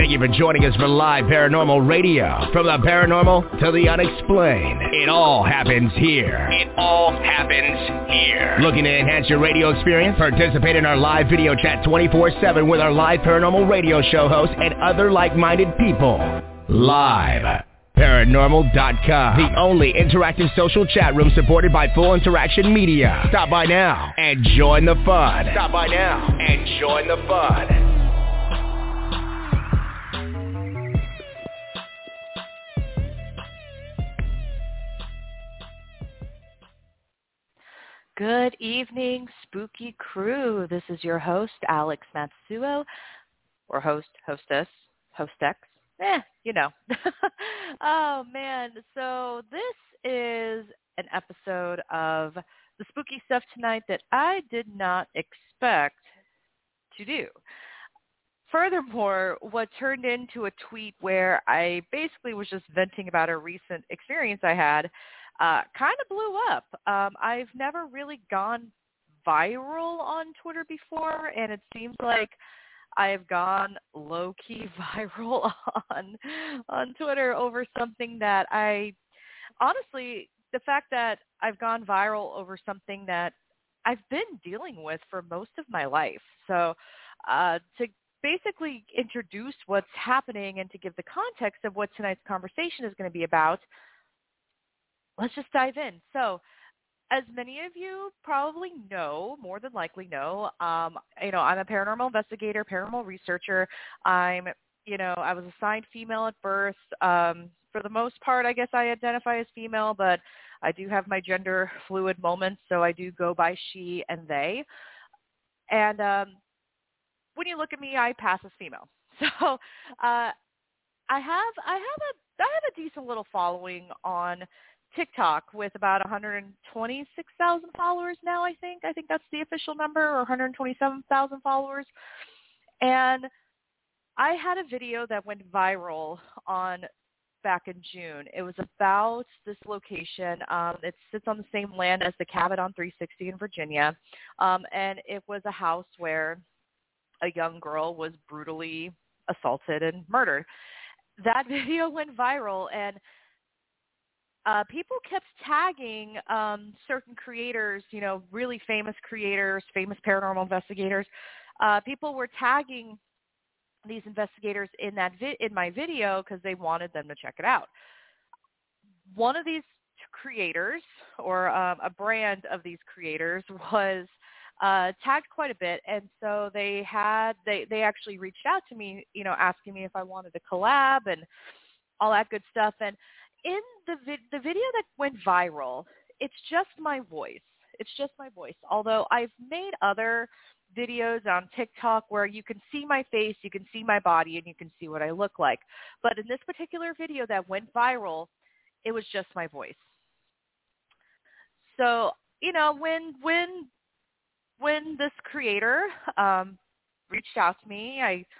Thank you for joining us for Live Paranormal Radio. From the paranormal to the unexplained, it all happens here. It all happens here. Looking to enhance your radio experience? Participate in our live video chat 24/7 with our Live Paranormal Radio show hosts and other like-minded people. Live Paranormal.com, the only interactive social chat room supported by Full Interaction Media. Stop by now and join the fun. Good evening, spooky crew. This is your host, Alex Matsuo, or hostess. You know. Oh, man. So this is an episode of the spooky stuff tonight that I did not expect to do. Furthermore, what turned into a tweet where I basically was just venting about a recent experience I had kind of blew up. I've never really gone viral on Twitter before, and it seems like I've gone low-key viral on Twitter over something that honestly, the fact that I've gone viral over something that I've been dealing with for most of my life. So to basically introduce what's happening and to give the context of what tonight's conversation is going to be about, let's just dive in. So, as many of you probably know, more than likely know, I'm a paranormal investigator, paranormal researcher. I was assigned female at birth. For the most part, I guess I identify as female, but I do have my gender fluid moments, so I do go by she and they. And when you look at me, I pass as female. So I have a decent little following on TikTok with about 126,000 followers now, I think. I think that's the official number, or 127,000 followers. And I had a video that went viral back in June. It was about this location. It sits on the same land as the cabin on 360 in Virginia. And it was a house where a young girl was brutally assaulted and murdered. That video went viral, and people kept tagging certain creators, really famous creators, famous paranormal investigators. People were tagging these investigators in my video because they wanted them to check it out. One of these creators, or a brand of these creators, was tagged quite a bit, and so they actually reached out to me, asking me if I wanted to collab and all that good stuff. And in the video that went viral, it's just my voice. Although I've made other videos on TikTok where you can see my face, you can see my body, and you can see what I look like. But in this particular video that went viral, it was just my voice. So, when this creator reached out to me,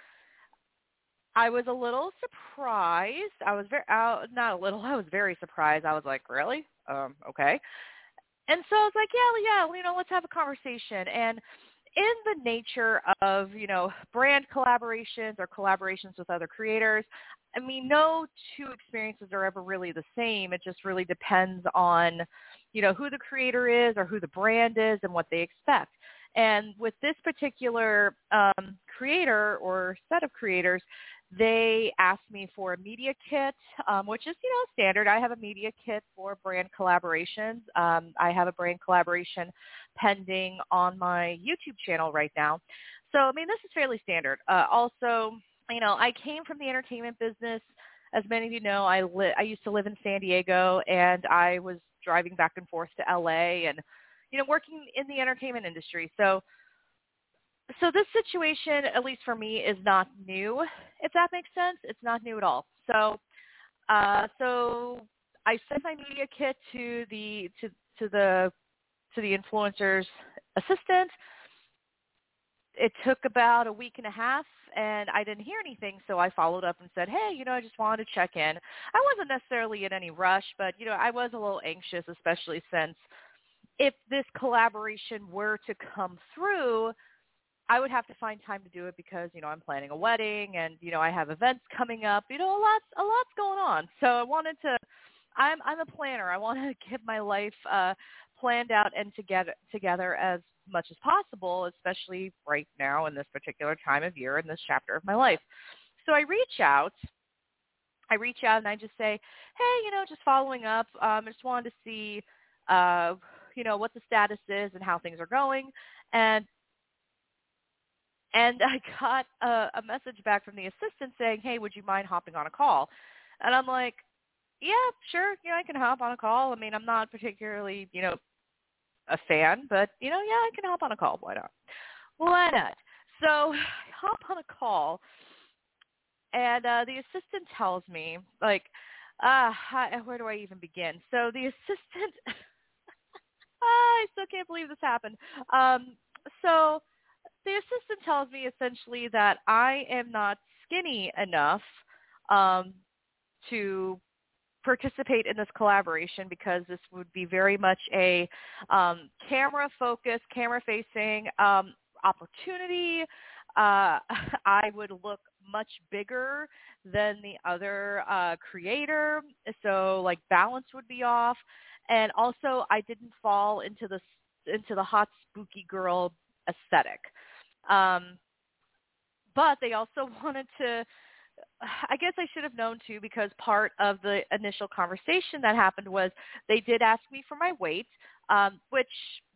I was a little surprised. I was very surprised. I was like, really? Okay. And so I was like, yeah, let's have a conversation. And in the nature of, brand collaborations or collaborations with other creators, I mean, no two experiences are ever really the same. It just really depends on, who the creator is or who the brand is and what they expect. And with this particular creator or set of creators, they asked me for a media kit, which is, standard. I have a media kit for brand collaborations. I have a brand collaboration pending on my YouTube channel right now. So, I mean, this is fairly standard. Also, I came from the entertainment business. As many of you know, I used to live in San Diego, and I was driving back and forth to LA and, working in the entertainment industry. So this situation, at least for me, is not new, if that makes sense. It's not new at all. So I sent my media kit to the influencer's assistant. It took about a week and a half, and I didn't hear anything, so I followed up and said, hey, I just wanted to check in. I wasn't necessarily in any rush, but, I was a little anxious, especially since if this collaboration were to come through, I would have to find time to do it because, I'm planning a wedding and, I have events coming up, a lot's going on. So I wanted to, I'm a planner. I want to get my life planned out and together as much as possible, especially right now in this particular time of year in this chapter of my life. So I reach out and I just say, hey, just following up. I just wanted to see, what the status is and how things are going. And I got a message back from the assistant saying, hey, would you mind hopping on a call? And I'm like, yeah, sure. I can hop on a call. I mean, I'm not particularly, a fan, but, yeah, I can hop on a call. Why not? Why not? So I hop on a call, and the assistant tells me, like, where do I even begin? So the assistant, I still can't believe this happened. So the assistant tells me essentially that I am not skinny enough to participate in this collaboration because this would be very much a camera-focused, camera-facing opportunity. I would look much bigger than the other creator, so like balance would be off, and also I didn't fall into the hot spooky girl aesthetic. But they also wanted to, I guess I should have known too, because part of the initial conversation that happened was they did ask me for my weight, which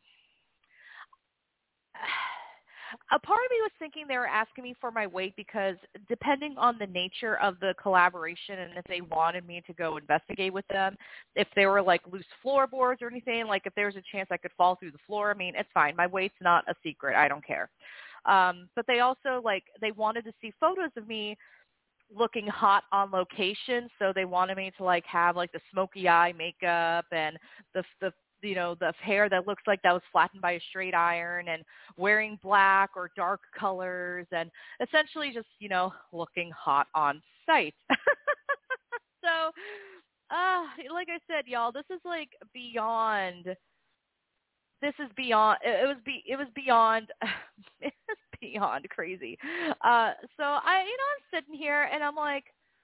a part of me was thinking they were asking me for my weight because depending on the nature of the collaboration and if they wanted me to go investigate with them, if they were like loose floorboards or anything, like if there was a chance I could fall through the floor, I mean, it's fine. My weight's not a secret. I don't care. But they also they wanted to see photos of me looking hot on location. So they wanted me to have the smoky eye makeup and the hair that looks like that was flattened by a straight iron and wearing black or dark colors and essentially just, looking hot on site. So, like I said, y'all, this is beyond. This is beyond. It was beyond. It was beyond crazy. So I'm sitting here and I'm like,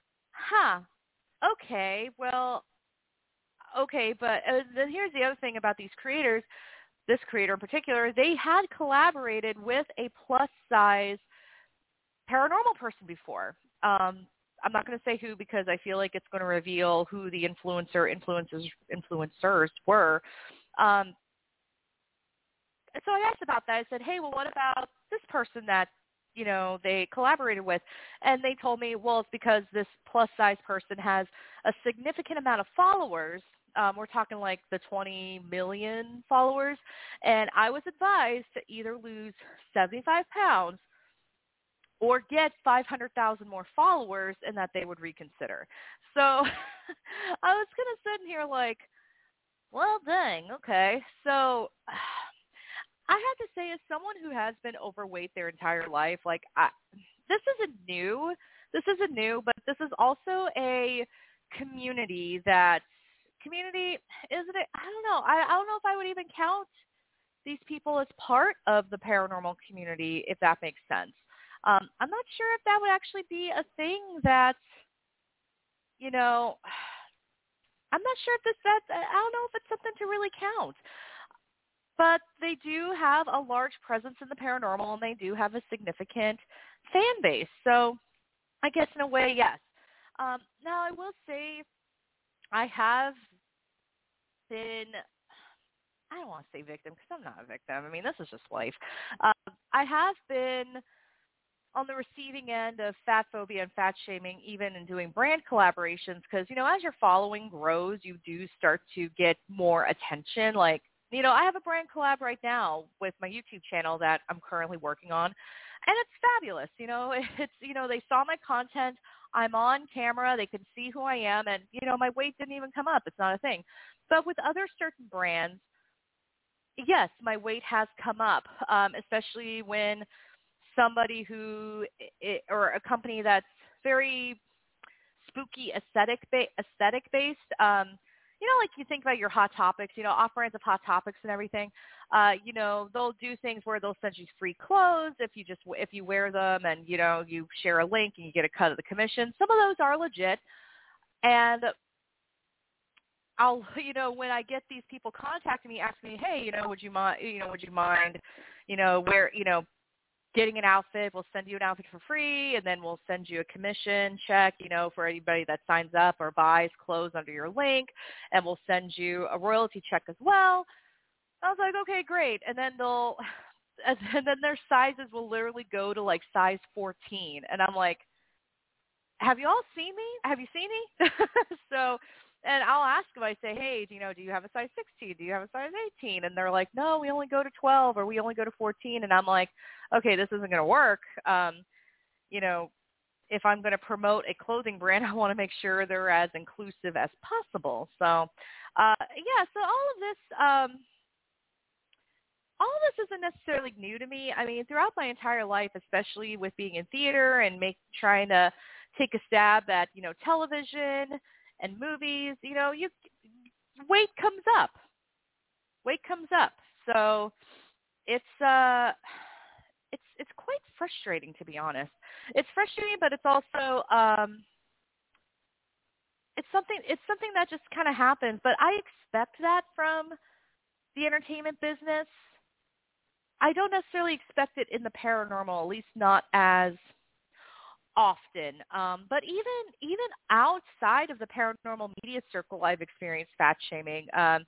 okay, well. Okay, but then here's the other thing about these creators, this creator in particular, they had collaborated with a plus-size paranormal person before. I'm not going to say who because I feel like it's going to reveal who the influencers were. So I asked about that. I said, hey, well, what about this person that, they collaborated with? And they told me, well, it's because this plus-size person has a significant amount of followers. We're talking like the 20 million followers. And I was advised to either lose 75 pounds or get 500,000 more followers and that they would reconsider. So I was kind of sitting here like, well, dang, okay. So I have to say, as someone who has been overweight their entire life, this isn't new, but this is also a community, isn't it? I don't know. I don't know if I would even count these people as part of the paranormal community, if that makes sense. I'm not sure if that would actually be a thing that, I'm not sure if I don't know if it's something to really count. But they do have a large presence in the paranormal, and they do have a significant fan base. So I guess in a way, yes. Now, I will say I have been, I don't want to say victim because I'm not a victim. I mean, this is just life. I have been on the receiving end of fat phobia and fat shaming, even in doing brand collaborations, because, as your following grows, you do start to get more attention. I have a brand collab right now with my YouTube channel that I'm currently working on, and it's fabulous. It's, they saw my content. I'm on camera. They can see who I am, and, my weight didn't even come up. It's not a thing. But with other certain brands, yes, my weight has come up, especially when somebody or a company that's very spooky aesthetic based, like you think about your Hot Topics, off brands of Hot Topics and everything, they'll do things where they'll send you free clothes if you wear them, and, you share a link and you get a cut of the commission. Some of those are legit. And I'll, when I get these people contacting me, asking me, hey, would you mind, getting an outfit? We'll send you an outfit for free, and then we'll send you a commission check, for anybody that signs up or buys clothes under your link, and we'll send you a royalty check as well. I was like, okay, great. And then and then their sizes will literally go to like size 14, and I'm like, have you all seen me? Have you seen me? So. And I'll ask them, I say, hey, do you have a size 16? Do you have a size 18? And they're like, no, we only go to 12, or we only go to 14. And I'm like, okay, this isn't going to work. If I'm going to promote a clothing brand, I want to make sure they're as inclusive as possible. So, so all of this isn't necessarily new to me. I mean, throughout my entire life, especially with being in theater and trying to take a stab at, television and movies, weight comes up. So it's quite frustrating, to be honest. It's frustrating, but it's also it's something that just kind of happens. But I expect that from the entertainment business. I don't necessarily expect it in the paranormal, at least not as often. But even outside of the paranormal media circle, I've experienced fat shaming. And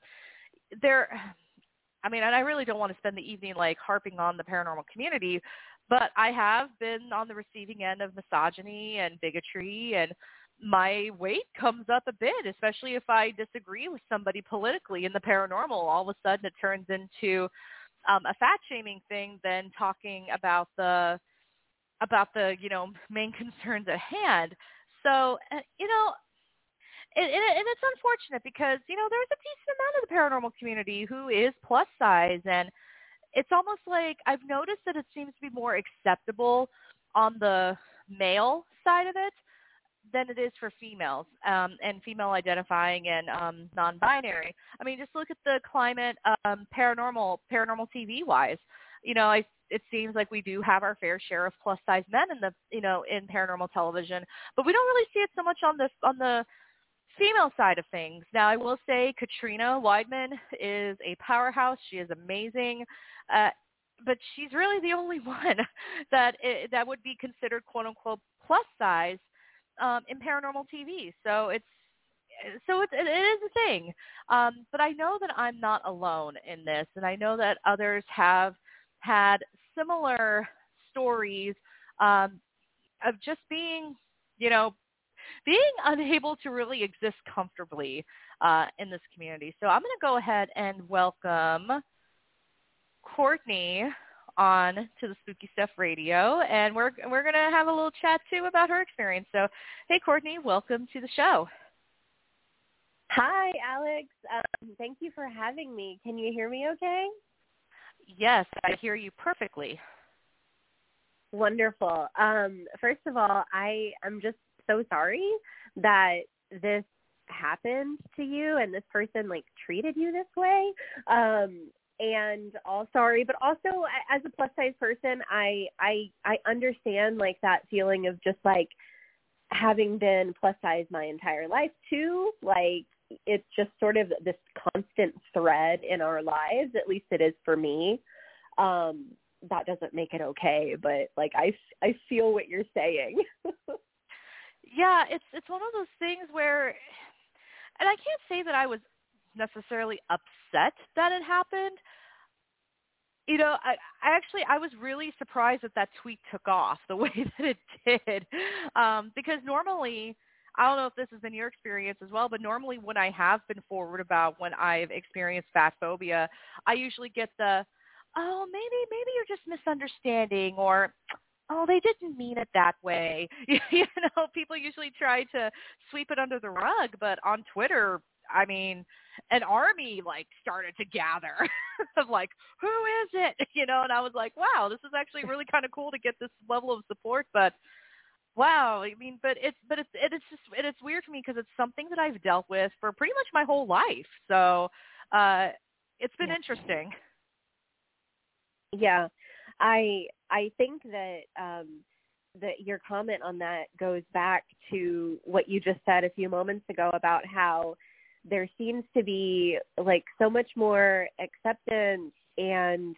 I really don't want to spend the evening like harping on the paranormal community, but I have been on the receiving end of misogyny and bigotry, and my weight comes up a bit, especially if I disagree with somebody politically in the paranormal. All of a sudden it turns into a fat shaming thing, then talking about the main concerns at hand. So, and it's unfortunate because, there's a decent amount of the paranormal community who is plus size, and it's almost like I've noticed that it seems to be more acceptable on the male side of it than it is for females, and female identifying and non-binary. I mean, just look at the climate, paranormal TV wise. It seems like we do have our fair share of plus size men in paranormal television, but we don't really see it so much on the female side of things. Now, I will say Katrina Weidman is a powerhouse. She is amazing, but she's really the only one that would be considered quote unquote plus size in paranormal TV. So it is a thing. But I know that I'm not alone in this, and I know that others have had similar stories of just being unable to really exist comfortably in this community. So I'm going to go ahead and welcome Courtney on to the Spooky Stuff Radio, and we're going to have a little chat too about her experience. So, hey, Courtney, welcome to the show. Hi, Alex. Thank you for having me. Can you hear me okay? Yes, I hear you perfectly. Wonderful. First of all, I am just so sorry that this happened to you and this person treated you this way. And all sorry, but also as a plus size person, I understand that feeling of just having been plus size my entire life too. It's just sort of this constant thread in our lives. At least it is for me. That doesn't make it okay, but I feel what you're saying. Yeah, it's one of those things where, and I can't say that I was necessarily upset that it happened. I was really surprised that tweet took off the way that it did, because normally, I don't know if this has been your experience as well, but normally when I have been forward about when I've experienced fat phobia, I usually get oh, maybe you're just misunderstanding, or, oh, they didn't mean it that way. People usually try to sweep it under the rug, but on Twitter, I mean, an army started to gather of who is it? And I was like, wow, this is actually really kind of cool to get this level of support. But Wow. I mean, but it's weird to me because it's something that I've dealt with for pretty much my whole life. So it's been interesting. Yeah, I think that that your comment on that goes back to what you just said a few moments ago about how there seems to be like so much more acceptance and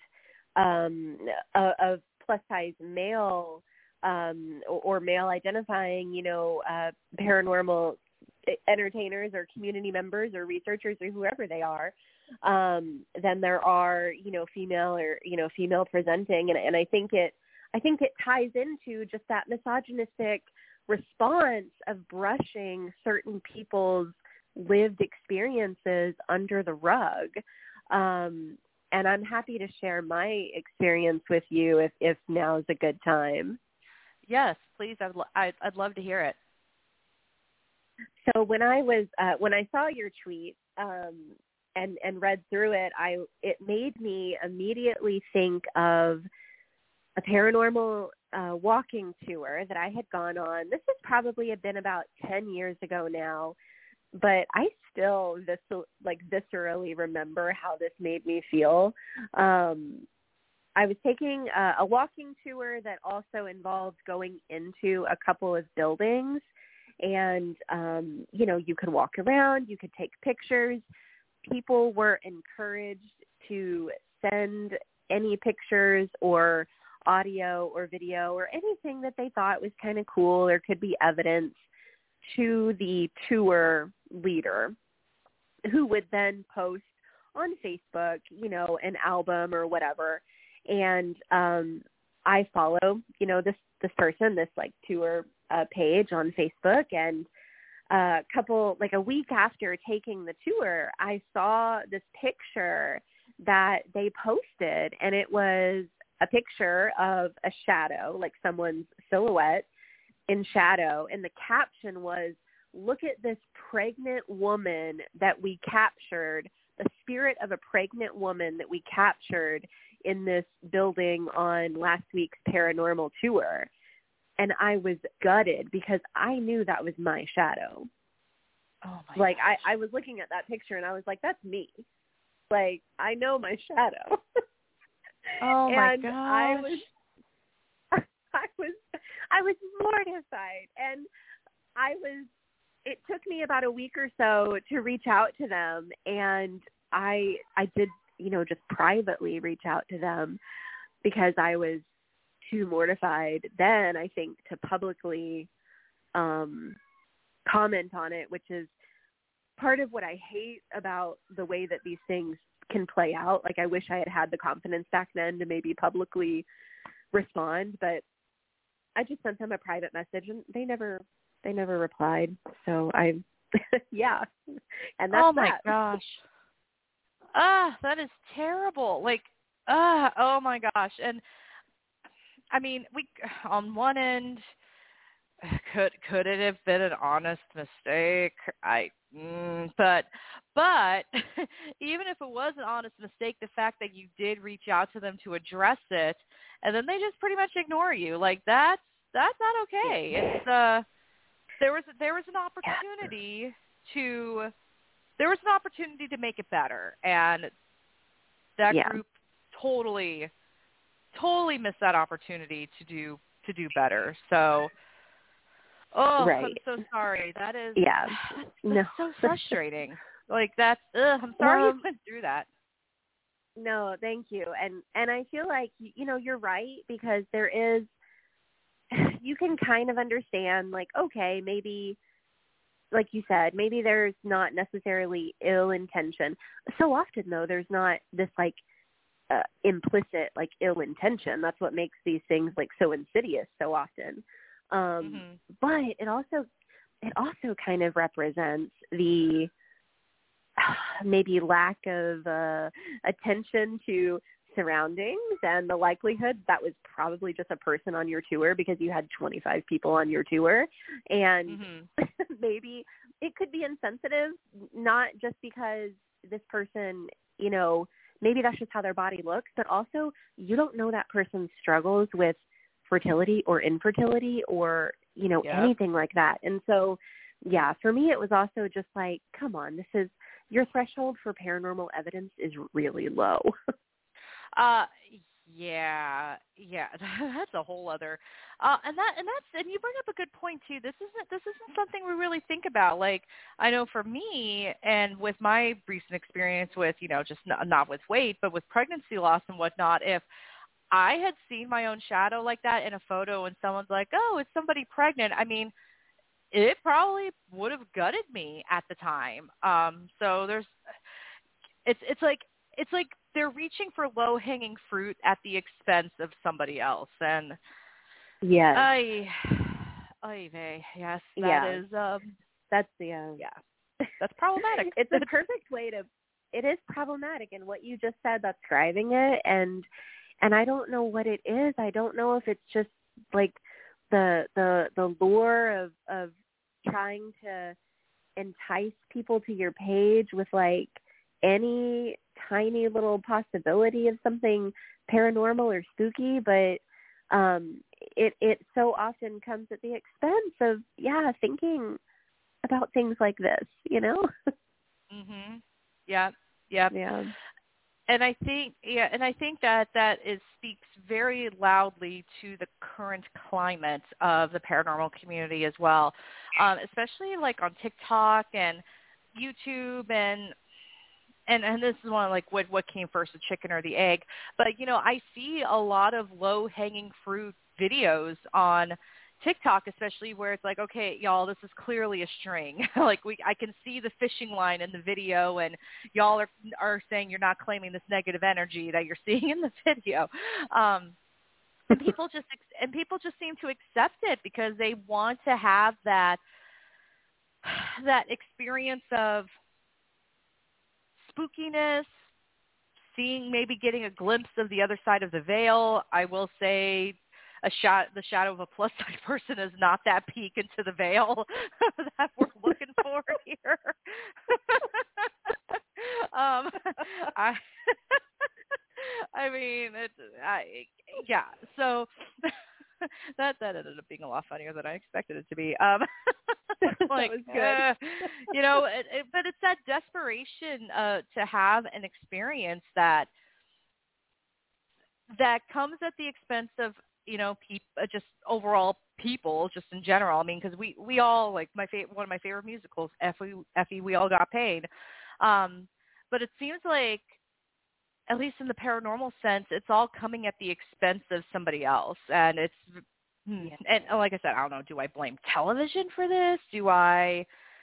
of plus size male or male identifying, paranormal entertainers or community members or researchers or whoever they are, than there are, female or, female presenting. And I think it ties into just that misogynistic response of brushing certain people's lived experiences under the rug. And I'm happy to share my experience with you if now's a good time. Yes, please. I'd love to hear it. So when I saw your tweet and read through it, it made me immediately think of a paranormal walking tour that I had gone on. This has probably been about 10 years ago now, but I still viscerally remember how this made me feel. I was taking a walking tour that also involved going into a couple of buildings, and you could walk around, you could take pictures. People were encouraged to send any pictures or audio or video or anything that they thought was kind of cool or could be evidence to the tour leader, who would then post on Facebook, an album or whatever. And I follow, this person, this tour page on Facebook, and a week after taking the tour, I saw this picture that they posted, and it was a picture of a shadow, like someone's silhouette in shadow, and the caption was, "Look at this pregnant woman that we captured, the spirit of a pregnant woman that we captured in this building on last week's paranormal tour." And I was gutted because I knew that was my shadow. Oh my gosh. I was looking at that picture and I was like, that's me. I know my shadow. Oh my and gosh. I was mortified, and it took me about a week or so to reach out to them, and I did, just privately reach out to them because I was too mortified then, I think, to publicly comment on it, which is part of what I hate about the way that these things can play out. I wish I had the confidence back then to maybe publicly respond, but I just sent them a private message and they never replied. So yeah. And that's oh my gosh. That is terrible. Oh my gosh. And I mean, on one end, could it have been an honest mistake? But even if it was an honest mistake, the fact that you did reach out to them to address it, and then they just pretty much ignore you, that's not okay. It's there was an opportunity to make it better, and that group totally missed that opportunity to do better. So, right. I'm so sorry. That is that's so frustrating. I'm sorry you went through that. No, thank you. And I feel like, you're right, because there is, you can kind of understand, okay, maybe, like you said, maybe there's not necessarily ill intention. So often, though, there's not this, implicit, ill intention. That's what makes these things, so insidious so often. But it also kind of represents the maybe lack of attention to surroundings and the likelihood that was probably just a person on your tour because you had 25 people on your tour. And maybe it could be insensitive, not just because this person, maybe that's just how their body looks, but also you don't know that person's struggles with fertility or infertility or, anything like that. And so, yeah, for me, it was also just like, come on, your threshold for paranormal evidence is really low. Yeah, that's a whole other, and you bring up a good point too. This isn't something we really think about. Like, I know for me, and with my recent experience with, just not with weight, but with pregnancy loss and whatnot, if I had seen my own shadow like that in a photo and someone's like, oh, is somebody pregnant? I mean, it probably would have gutted me at the time. So it's like they're reaching for low-hanging fruit at the expense of somebody else. And yes, yes, that is, that's that's problematic. It's a perfect way it is problematic. And what you just said, that's driving it. And I don't know what it is. I don't know if it's just like the lure of trying to entice people to your page with like any tiny little possibility of something paranormal or spooky, but it so often comes at the expense of thinking about things like this, Mhm. Yeah. And I think that speaks very loudly to the current climate of the paranormal community as well, especially like on TikTok and YouTube and this is one of like what came first, the chicken or the egg. But I see a lot of low hanging fruit videos on TikTok, especially where it's like, okay, y'all, this is clearly a string. Like I can see the fishing line in the video, and y'all are saying you're not claiming this negative energy that you're seeing in the video. And people just seem to accept it because they want to have that experience of spookiness, getting a glimpse of the other side of the veil. I will say the shadow of a plus size person is not that peek into the veil that we're looking for here. So that ended up being a lot funnier than I expected it to be. Like, that was good. But it's that desperation to have an experience that comes at the expense of, just overall people, just in general. I mean, because we all, like, one of my favorite musicals, Effie, We All Got Paid. But it seems like, at least in the paranormal sense, it's all coming at the expense of somebody else. And it's, and like I said, I don't know, do I blame television for this? Do I,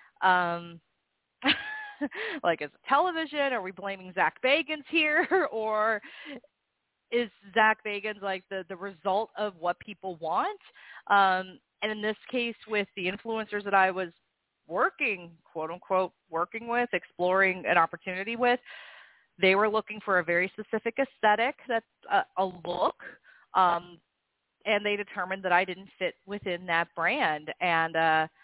like, is it television? Are we blaming Zach Bagans here? Or is Zach Bagans like the result of what people want? And in this case, with the influencers that I was quote unquote, working with, exploring an opportunity with, they were looking for a very specific aesthetic, that's a look, and they determined that I didn't fit within that brand. And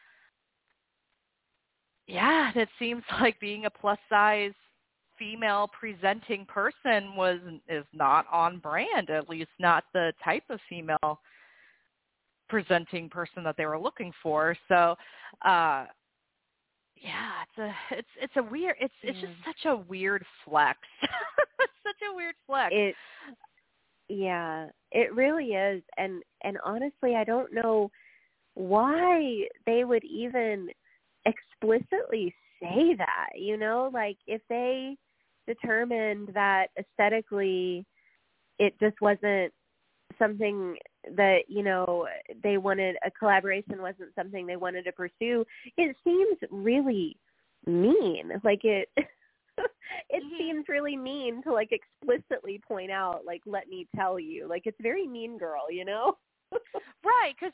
it seems like being a plus size female presenting person is not on brand, at least not the type of female presenting person that they were looking for. So it's a weird, it's just such a weird flex. Such a weird flex. It really is. And honestly, I don't know why they would even explicitly say that, like if they determined that aesthetically it just wasn't something that, they wanted, a collaboration wasn't something they wanted to pursue, it seems really mean. Like it seems really mean to like explicitly point out, like, let me tell you, like it's very Mean Girl, Right. Cause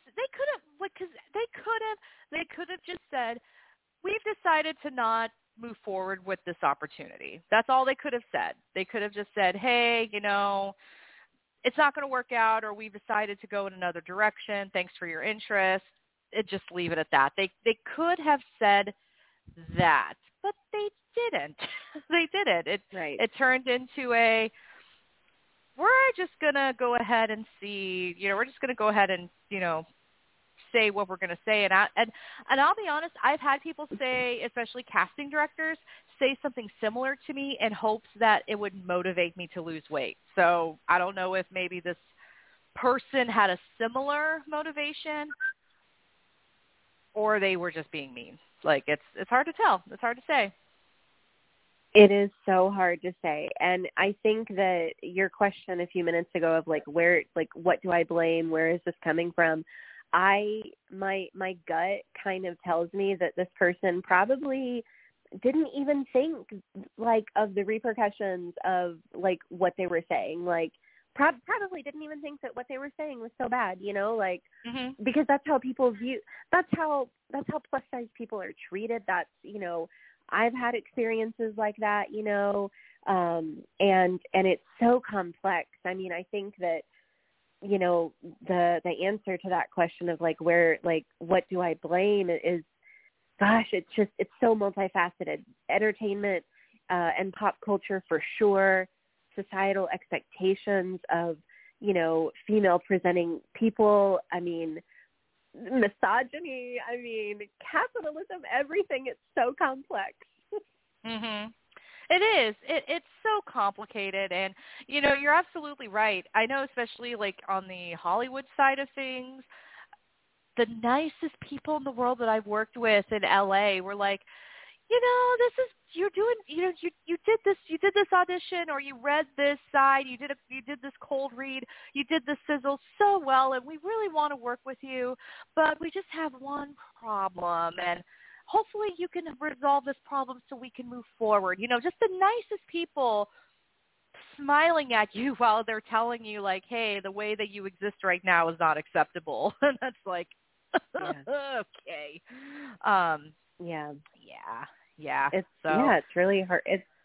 they could have just said, we've decided to not move forward with this opportunity. That's all they could have said. They could have just said, hey, it's not going to work out, or we've decided to go in another direction. Thanks for your interest. Just leave it at that. They could have said that, but they didn't. They didn't. It turned into we're just going to go ahead and see, we're just going to go ahead and, say what we're going to say. And I'll be honest, I've had people say, especially casting directors, say something similar to me in hopes that it would motivate me to lose weight. So I don't know if maybe this person had a similar motivation or they were just being mean. Like, it's hard to tell. It's hard to say. It is so hard to say. And I think that your question a few minutes ago of like, what do I blame? Where is this coming from? My gut kind of tells me that this person probably didn't even think like of the repercussions of like what they were saying. Like, probably didn't even think that what they were saying was so bad, you know, like, because that's how people view, that's how plus size people are treated. That's, you know, I've had experiences like that, you know, and it's so complex. I mean, I think that, you know, the answer to that question of like, where, like, what do I blame is, gosh, it's so multifaceted. Entertainment and pop culture for sure. Societal expectations of, you know, female presenting people. I mean, misogyny. I mean, capitalism, everything. It's so complex. It is. It's so complicated. And, you know, you're absolutely right. I know, especially like on the Hollywood side of things, the nicest people in the world that I've worked with in LA were like, you know, you're doing, you know, you did this audition, or you read this side, you did this cold read, you did this sizzle so well, and we really want to work with you, but we just have one problem, and hopefully you can resolve this problem so we can move forward. You know, just the nicest people smiling at you while they're telling you like, hey, the way that you exist right now is not acceptable. And that's like, okay. Yeah. It's really hard.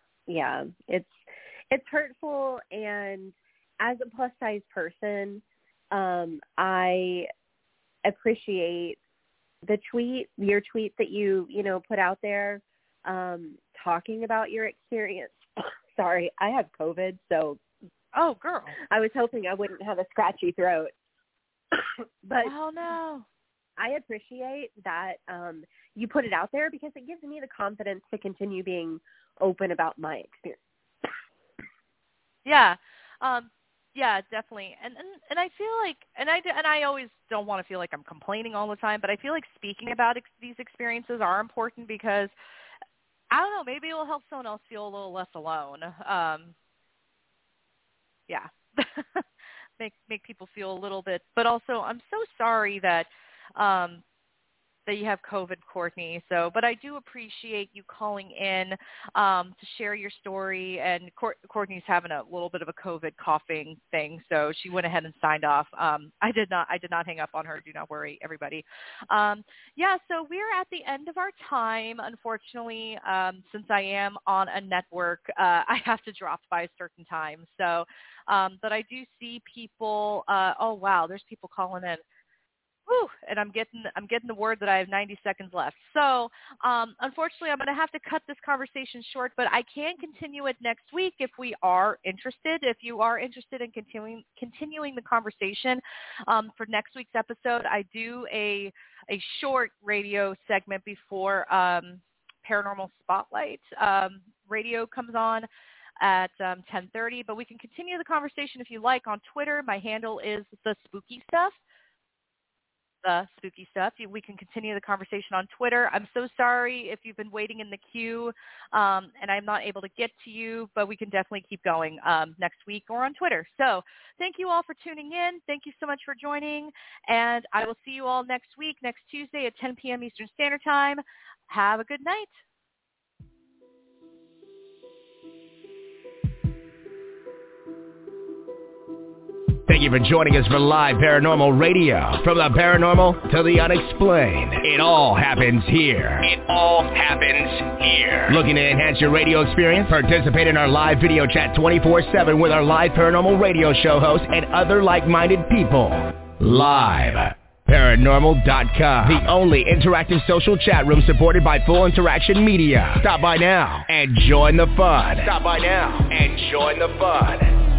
It's hurtful. And as a plus size person, I appreciate your tweet that you know, put out there, talking about your experience. Sorry, I have COVID, so. Oh, girl. I was hoping I wouldn't have a scratchy throat. But oh no. I appreciate that you put it out there, because it gives me the confidence to continue being open about my experience. Yeah. Yeah, definitely. And I feel like, and I always don't want to feel like I'm complaining all the time, but I feel like speaking about these experiences are important, because I don't know, maybe it will help someone else feel a little less alone. Yeah. make people feel a little bit, but also I'm so sorry that you have COVID, Courtney. So, but I do appreciate you calling in to share your story. And Courtney's having a little bit of a COVID coughing thing, so she went ahead and signed off. I did not hang up on her. Do not worry, everybody. Yeah. So we're at the end of our time. Unfortunately, since I am on a network, I have to drop by a certain time. So, but I do see people. Oh wow, there's people calling in. Whew, and I'm getting the word that I have 90 seconds left. So unfortunately, I'm going to have to cut this conversation short, but I can continue it next week if we are interested. If you are interested in continuing the conversation for next week's episode, I do a short radio segment before Paranormal Spotlight radio comes on at 10:30. But we can continue the conversation if you like on Twitter. My handle is The Spooky Stuff. We can continue the conversation on Twitter. I'm so sorry if you've been waiting in the queue and I'm not able to get to you, but we can definitely keep going next week or on Twitter. So thank you all for tuning in. Thank you so much for joining, and I will see you all next week, next Tuesday at 10 p.m. Eastern Standard Time. Have a good night. Thank you for joining us for Live Paranormal Radio. From the paranormal to the unexplained, it all happens here. It all happens here. Looking to enhance your radio experience? Participate in our live video chat 24/7 with our live paranormal radio show hosts and other like-minded people. Live Paranormal.com, the only interactive social chat room supported by Full Interaction Media. Stop by now and join the fun.